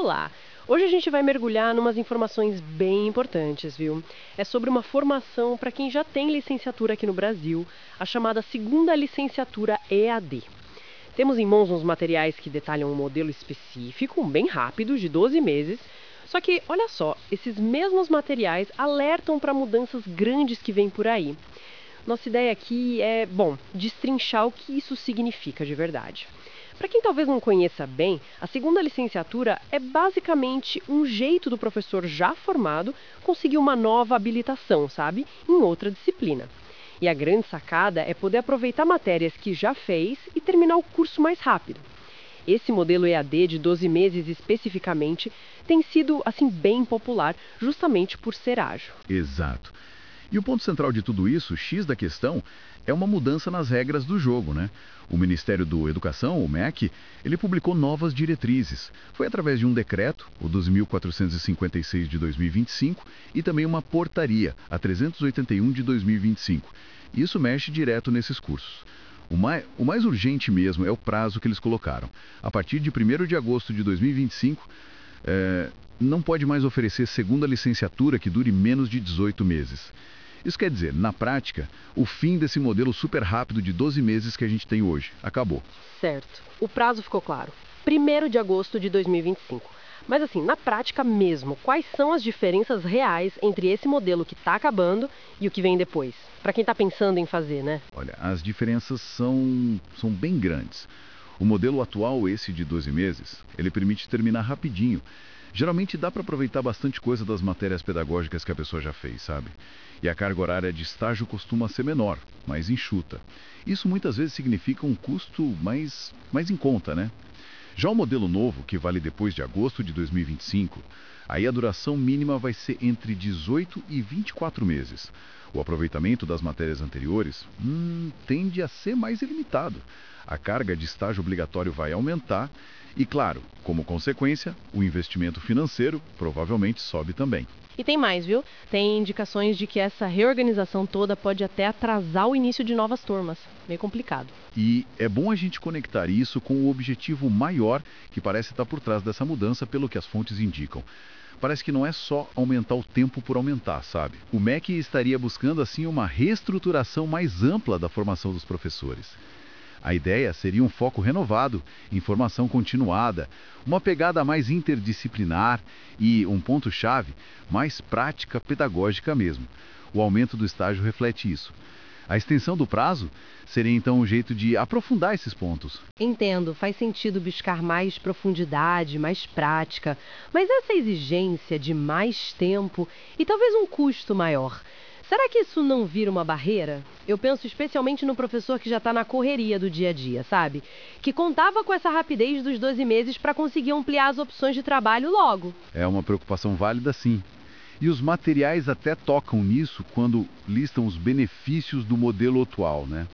Olá! Hoje a gente vai mergulhar numas informações bem importantes, viu? É sobre uma formação para quem já tem licenciatura aqui no Brasil, a chamada segunda licenciatura EAD. Temos em mãos uns materiais que detalham um modelo específico, bem rápido, de 12 meses. Só que, olha só, esses mesmos materiais alertam para mudanças grandes que vêm por aí. Nossa ideia aqui é, bom, destrinchar o que isso significa de verdade. Para quem talvez não conheça bem, a segunda licenciatura é basicamente um jeito do professor já formado conseguir uma nova habilitação, sabe? Em outra disciplina. E a grande sacada é poder aproveitar matérias que já fez e terminar o curso mais rápido. Esse modelo EAD de 12 meses especificamente tem sido assim bem popular, justamente por ser ágil. Exato. E o ponto central de tudo isso, o X da questão, é uma mudança nas regras do jogo, né? O Ministério da Educação, o MEC, ele publicou novas diretrizes. Foi através de um decreto, o 12.456 de 2025, e também uma portaria, a 381 de 2025. Isso mexe direto nesses cursos. O mais urgente mesmo é o prazo que eles colocaram. A partir de 1º de agosto de 2025, não pode mais oferecer segunda licenciatura que dure menos de 18 meses. Isso quer dizer, na prática, o fim desse modelo super rápido de 12 meses que a gente tem hoje. Acabou. Certo. O prazo ficou claro. 1º de agosto de 2025. Mas assim, na prática mesmo, quais são as diferenças reais entre esse modelo que está acabando e o que vem depois? Para quem está pensando em fazer, né? Olha, as diferenças são bem grandes. O modelo atual, esse de 12 meses, ele permite terminar rapidinho. Geralmente dá para aproveitar bastante coisa das matérias pedagógicas que a pessoa já fez, sabe? E a carga horária de estágio costuma ser menor, mais enxuta. Isso muitas vezes significa um custo mais em conta, né? Já o modelo novo, que vale depois de agosto de 2025, aí a duração mínima vai ser entre 18 e 24 meses. O aproveitamento das matérias anteriores tende a ser mais ilimitado. A carga de estágio obrigatório vai aumentar e, claro, como consequência, o investimento financeiro provavelmente sobe também. E tem mais, viu? Tem indicações de que essa reorganização toda pode até atrasar o início de novas turmas. Meio complicado. E é bom a gente conectar isso com o objetivo maior que parece estar por trás dessa mudança, pelo que as fontes indicam. Parece que não é só aumentar o tempo por aumentar, sabe? O MEC estaria buscando, assim, uma reestruturação mais ampla da formação dos professores. A ideia seria um foco renovado, em formação continuada, uma pegada mais interdisciplinar e, um ponto-chave, mais prática pedagógica mesmo. O aumento do estágio reflete isso. A extensão do prazo seria então um jeito de aprofundar esses pontos. Entendo, faz sentido buscar mais profundidade, mais prática, mas essa exigência de mais tempo e talvez um custo maior, será que isso não vira uma barreira? Eu penso especialmente no professor que já está na correria do dia a dia, sabe? Que contava com essa rapidez dos 12 meses para conseguir ampliar as opções de trabalho logo. É uma preocupação válida, sim. E os materiais até tocam nisso quando listam os benefícios do modelo atual, né?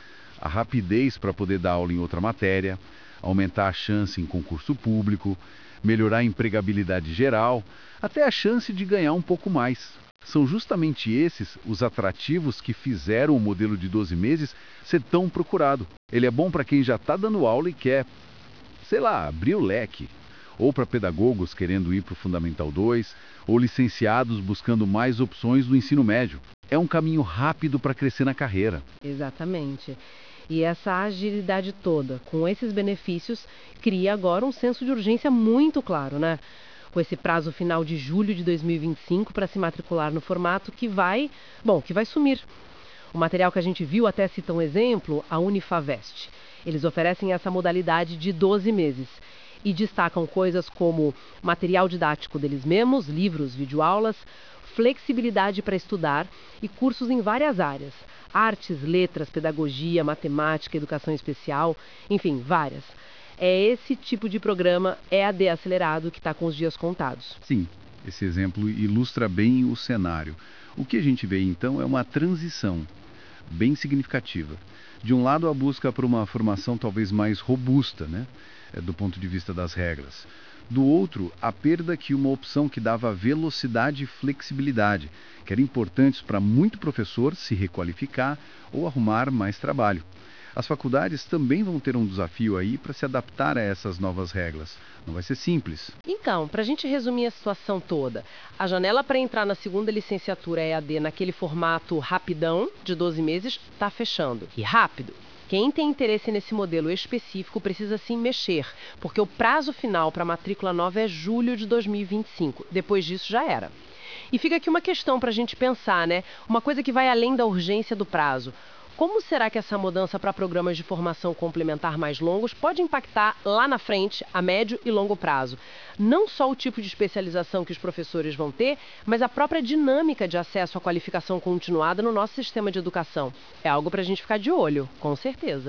A rapidez para poder dar aula em outra matéria, aumentar a chance em concurso público, melhorar a empregabilidade geral, até a chance de ganhar um pouco mais. São justamente esses os atrativos que fizeram o modelo de 12 meses ser tão procurado. Ele é bom para quem já está dando aula e quer, sei lá, abrir o leque. Ou para pedagogos querendo ir para o Fundamental 2, ou licenciados buscando mais opções no ensino médio. É um caminho rápido para crescer na carreira. Exatamente. E essa agilidade toda, com esses benefícios, cria agora um senso de urgência muito claro, né? Com esse prazo final de julho de 2025 para se matricular no formato que vai sumir. O material que a gente viu até cita um exemplo, a Unifavest. Eles oferecem essa modalidade de 12 meses e destacam coisas como material didático deles mesmos, livros, videoaulas, flexibilidade para estudar e cursos em várias áreas. Artes, letras, pedagogia, matemática, educação especial, enfim, várias. É esse tipo de programa EAD acelerado que está com os dias contados. Sim, esse exemplo ilustra bem o cenário. O que a gente vê então é uma transição bem significativa. De um lado, a busca por uma formação talvez mais robusta, né? Do ponto de vista das regras. Do outro, a perda que uma opção que dava velocidade e flexibilidade, que eram importantes para muito professor se requalificar ou arrumar mais trabalho. As faculdades também vão ter um desafio aí para se adaptar a essas novas regras. Não vai ser simples. Então, para a gente resumir a situação toda, a janela para entrar na segunda licenciatura EAD naquele formato rapidão, de 12 meses, está fechando. E rápido. Quem tem interesse nesse modelo específico precisa se mexer, porque o prazo final para a matrícula nova é julho de 2025. Depois disso já era. E fica aqui uma questão para a gente pensar, né? Uma coisa que vai além da urgência do prazo. Como será que essa mudança para programas de formação complementar mais longos pode impactar lá na frente, a médio e longo prazo? Não só o tipo de especialização que os professores vão ter, mas a própria dinâmica de acesso à qualificação continuada no nosso sistema de educação. É algo para a gente ficar de olho, com certeza.